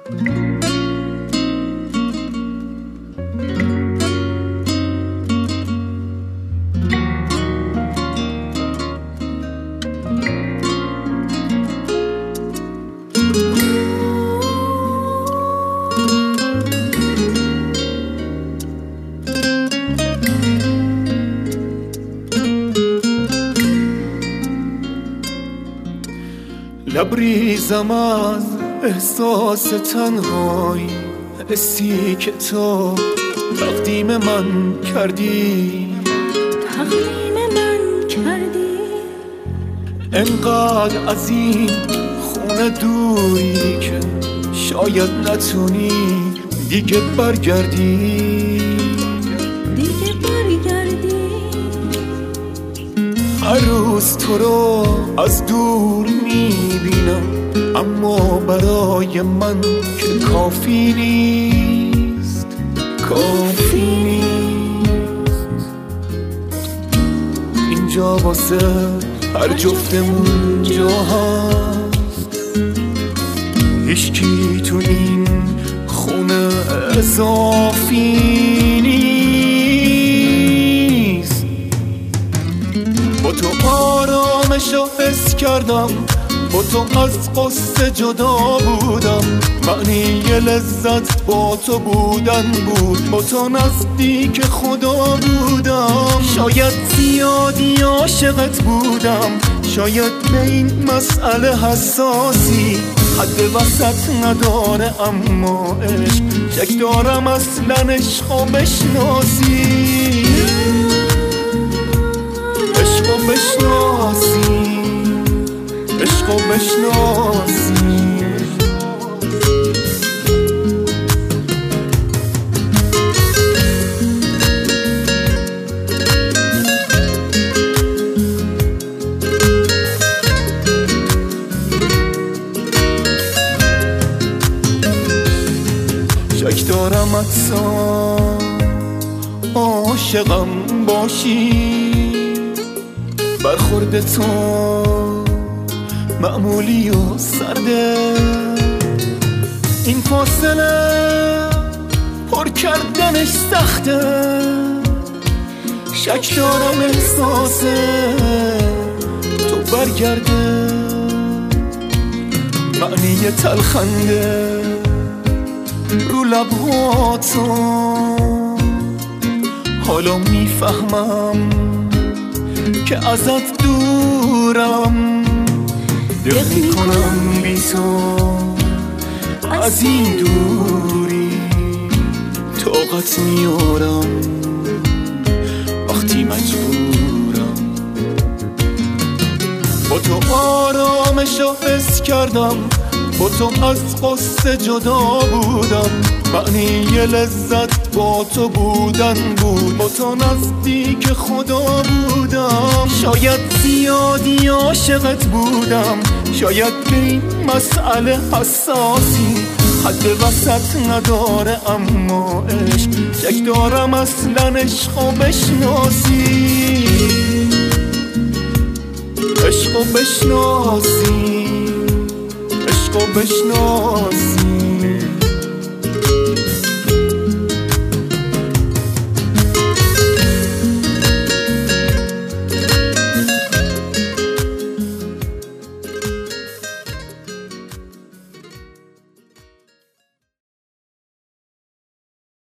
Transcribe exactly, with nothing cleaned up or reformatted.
لبریزم از احساس تنهایی، حسی که تو تقدیم من کردی تقدیم من کردی. انقدر از این خونه دوری که شاید نتونی دیگه برگردی دیگه برگردی. هر روز تو رو از دور میبینم، اما برای من که کافی نیست، کافی نیست. اینجا واسه هر جفتمون جا هست، هیچکی تو این خونه اضافی نیست. با تو آرامش رو حس کردم، با تو از قصه جدا بودم. معنی لذت با تو بودن بود، با تو نزدیک خدا بودم. شاید زیادی عاشقت بودم، شاید به این مسئله حساسی. حد وسط نداره اما عشق شک دارم اصلا عشقو بشناسی، عشقو بشناسی، عشقو بشناسی. شک دارم اصلا عاشقم باشی، برخورد تو معمولی و سرده. این فاصله پر کردنش سخته، شک دارم احساس تو برگرده. معنی تلخنده رو لبهاتو حالا میفهمم که ازت دورم. دق میکنم بی تو از این دوری، طاقت میارم وقتی مجبورم. با تو آرامش رو حس کردم، با تو از قصه جدا بودم. معنی لذت با تو بودن بود، با تو نزدیک خدا بودم. شاید زیادی عاشقت بودم، شاید به این مسئله حساسی. حد وسط نداره اما عشق شک دارم اصلا عشقو بشناسی، عشقو بشناسی، عشقو بشناسی.